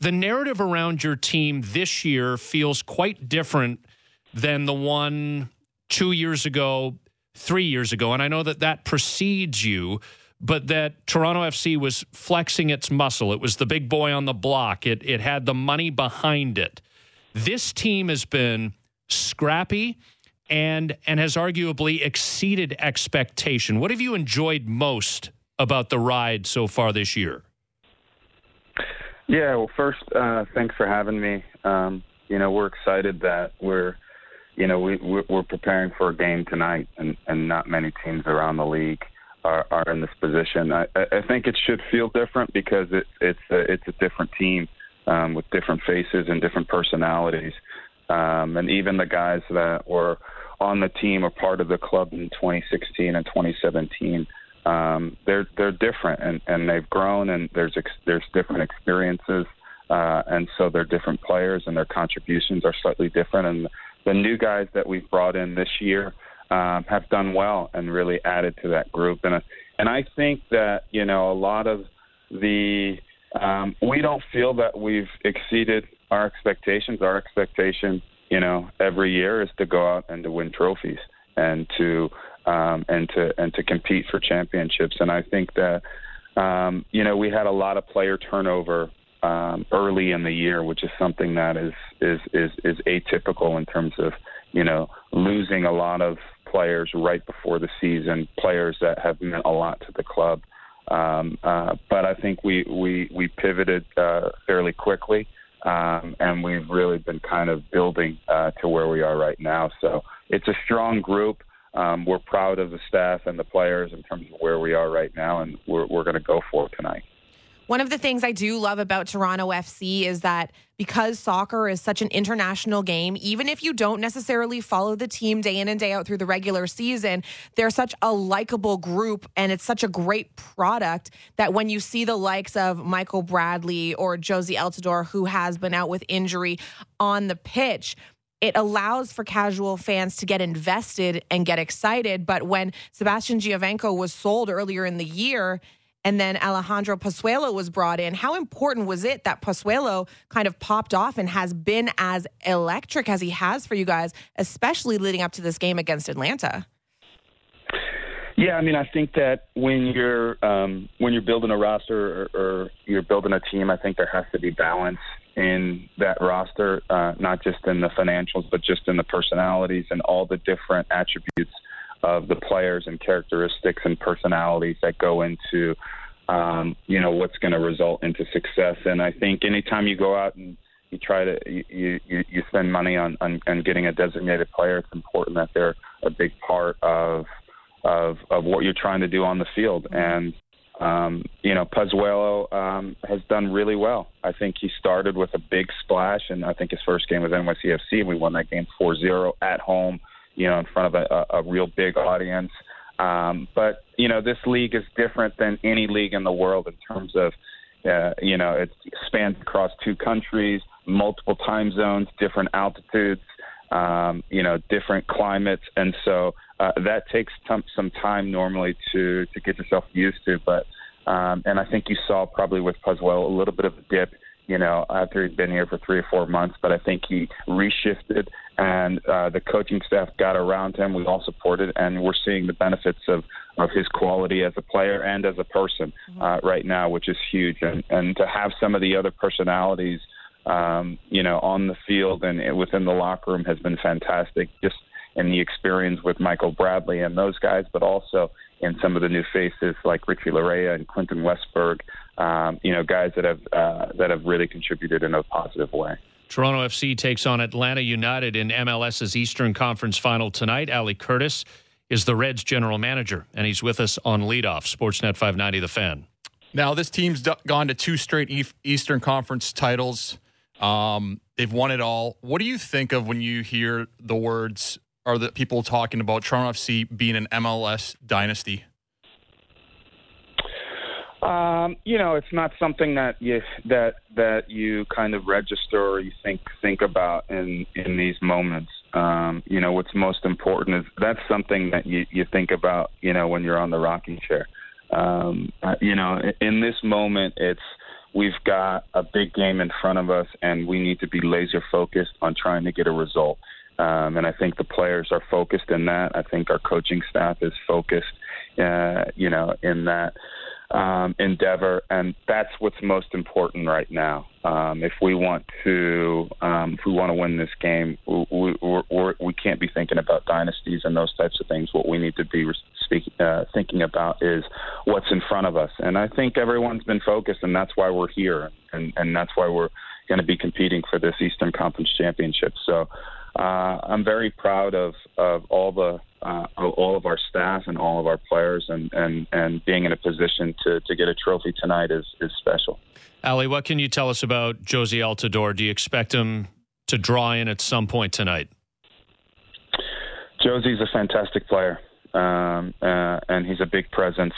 the narrative around your team this year feels quite different than the one 2 years ago, 3 years ago. And I know that precedes you, but that Toronto FC was flexing its muscle. It was the big boy on the block. It had the money behind it. This team has been scrappy and has arguably exceeded expectation. What have you enjoyed most about the ride so far this year? Yeah, well, first, thanks for having me. We're excited that we're preparing for a game tonight, and not many teams around the league are in this position. I think it should feel different because it's a different team with different faces and different personalities. And even the guys that were on the team or part of the club in 2016 and 2017, they're different and they've grown, and there's different experiences, and so they're different players and their contributions are slightly different. And the new guys that we've brought in this year have done well and really added to that group. And I think that, a lot of the we don't feel that we've exceeded our expectations. Our expectation, every year is to go out and to win trophies and to compete for championships. And I think that we had a lot of player turnover early in the year, which is something that is atypical in terms of losing a lot of players right before the season, players that have meant a lot to the club. But I think we pivoted fairly quickly, and we've really been kind of building to where we are right now. So it's a strong group. We're proud of the staff and the players in terms of where we are right now, and we're going to go for it tonight. One of the things I do love about Toronto FC is that because soccer is such an international game, even if you don't necessarily follow the team day in and day out through the regular season, they're such a likable group and it's such a great product that when you see the likes of Michael Bradley or Josie Altidore, who has been out with injury, on the pitch, it allows for casual fans to get invested and get excited. But when Sebastian Giovenco was sold earlier in the year, and then Alejandro Pozuelo was brought in, how important was it that Pozuelo kind of popped off and has been as electric as he has for you guys, especially leading up to this game against Atlanta? Yeah, I think that when you're building a roster or you're building a team, I think there has to be balance in that roster, not just in the financials, but just in the personalities and all the different attributes of the players and characteristics and personalities that go into, what's going to result into success. And I think anytime you go out and you try to you spend money on getting a designated player, it's important that they're a big part of what you're trying to do on the field. And Pozuelo has done really well. I think he started with a big splash, and I think his first game was NYCFC, and we won that game 4-0 at home, in front of a real big audience. But this league is different than any league in the world in terms of, it spans across 2 countries, multiple time zones, different altitudes, different climates. And so that takes some time normally to get yourself used to. But and I think you saw probably with Pozuelo a little bit of a dip, after he'd been here for 3 or 4 months. But I think he reshifted, and the coaching staff got around him. We all supported, and we're seeing the benefits of his quality as a player and as a person right now, which is huge. And to have some of the other personalities, on the field and within the locker room has been fantastic, just in the experience with Michael Bradley and those guys, but also in some of the new faces like Richie Larea and Clinton Westberg, guys that have really contributed in a positive way. Toronto FC takes on Atlanta United in MLS's Eastern Conference Final tonight. Ali Curtis is the Reds general manager, and he's with us on Leadoff, Sportsnet 590 The Fan. Now, this team's gone to 2 straight Eastern Conference titles. They've won it all. What do you think of when you hear the words or the people talking about Toronto FC being an MLS dynasty? It's not something that you kind of register or you think about in these moments. What's most important is that's something that you think about, when you're on the rocking chair. In this moment, it's we've got a big game in front of us, and we need to be laser focused on trying to get a result. And I think the players are focused in that. I think our coaching staff is focused, in that endeavor, and that's what's most important right now. If we want to win this game, we can't be thinking about dynasties and those types of things. What we need to be thinking about is what's in front of us. And I think everyone's been focused, and that's why we're here, and that's why we're going to be competing for this Eastern Conference Championship. So I'm very proud of all of our staff and all of our players, and being in a position to get a trophy tonight is special. Ali, what can you tell us about Jozy Altidore? Do you expect him to draw in at some point tonight? Jozy's a fantastic player, and he's a big presence.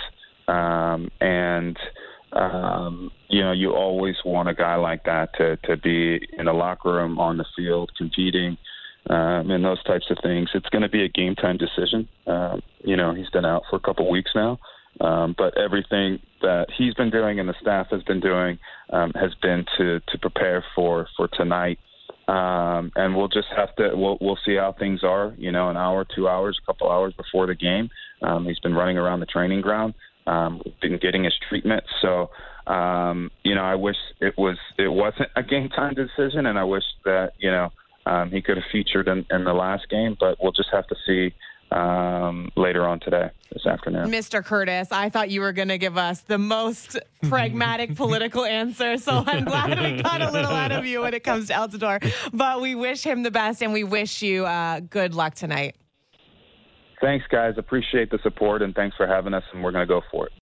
You always want a guy like that to be in the locker room, on the field, competing, and those types of things. It's going to be a game time decision. He's been out for a couple weeks now, but everything that he's been doing and the staff has been doing has been to prepare for tonight. And we'll just have to we'll see how things are. An hour, 2 hours, a couple hours before the game. He's been running around the training ground, been getting his treatment. So I wish it wasn't a game time decision, and I wish that he could have featured in the last game. But we'll just have to see later on this afternoon. Mr. Curtis, I thought you were going to give us the most pragmatic political answer, so I'm glad we got a little out of you when it comes to Altidore. But we wish him the best, and we wish you good luck tonight. Thanks, guys. Appreciate the support, and thanks for having us, and we're going to go for it.